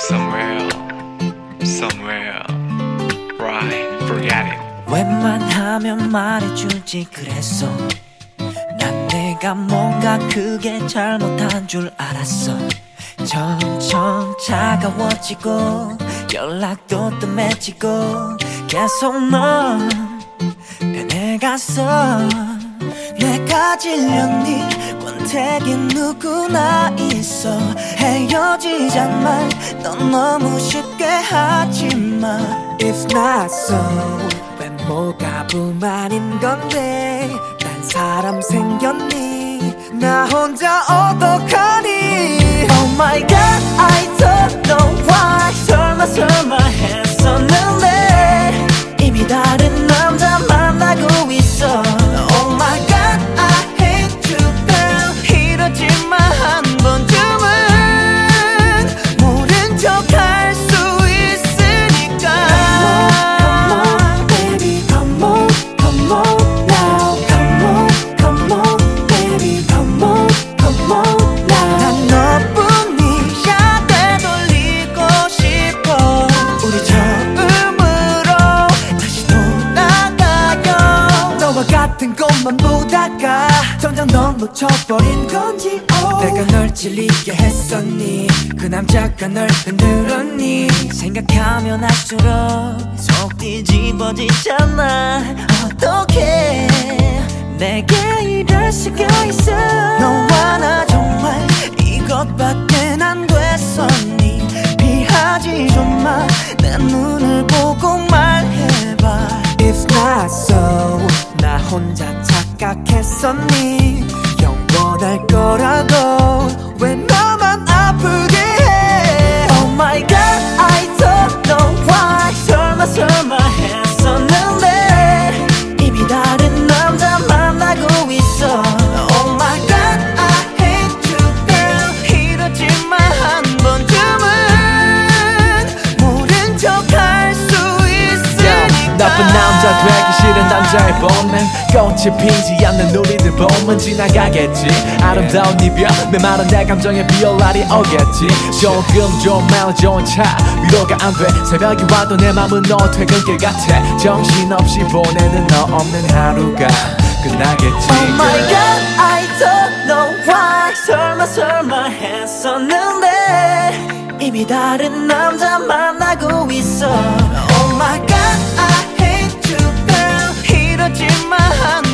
somewhere, somewhere, right, forget it. 웬만하면 말해주지 그랬어. 난 내가 뭔가 크게 잘못한 줄 알았어. 점점 차가워지고 연락도 뜸해지고 계속 넌 변해갔어. 내가 질렸니? 권태긴 누구나 있어. 헤어지자말 넌 너무 쉽게 하지마. If not so 외모가 불만인 건데 딴 사람 생겼니? 나 혼자 어떡하니? Oh my god I don't know why 설마 했었는데 이미 다른 남자 만나고 있어. Oh my god I hate you girl 이러지마 한 번쯤은 모른 척 할 수 있으니까. Come on baby come on come on now come on come on baby come on come on now. 난 너뿐이야 되돌리고 싶어. 우리 처음으로 다시 돌아가요. 너와 같은 것만 보다가 정작 넌 놓쳐버린 건지. 내가 널 질리게 했었니? 그 남자가 널 흔들었니? 생각하면 할수록 속 뒤집어지잖아. 어떡해 내게 이럴 수가 있어. 너와 나 정말 이것밖엔 안 됐었니? 피하지 좀 마 내 눈을 보고 말해봐. If not so 나 혼자 착각했었니? 영원할 거라고 왜 나만 아프게 해? Oh my god I don't know why 설마 했었는데 이미 다른 남자 만나고 있어. Oh my god I hate you girl 이러지마 한 번쯤은 모른 척 할 수 있으니까. 나쁜 남자 되기 싫은 남자의 본능 꽃이 피지 않는 우리들 봄은 지나가겠지. 아름다운 이별 메마른 내 감정에 비올날이 오겠지. 조금 좀 마음 좋은 차 위로가 안 돼. 새벽이 와도 내 맘은 너 퇴근길 같아. 정신없이 보내는 너 없는 하루가 끝나겠지. Oh my god I don't know why 설마 했었는데 이미 다른 남자 만나고 있어. Oh my god I hate you girl 이러지마 한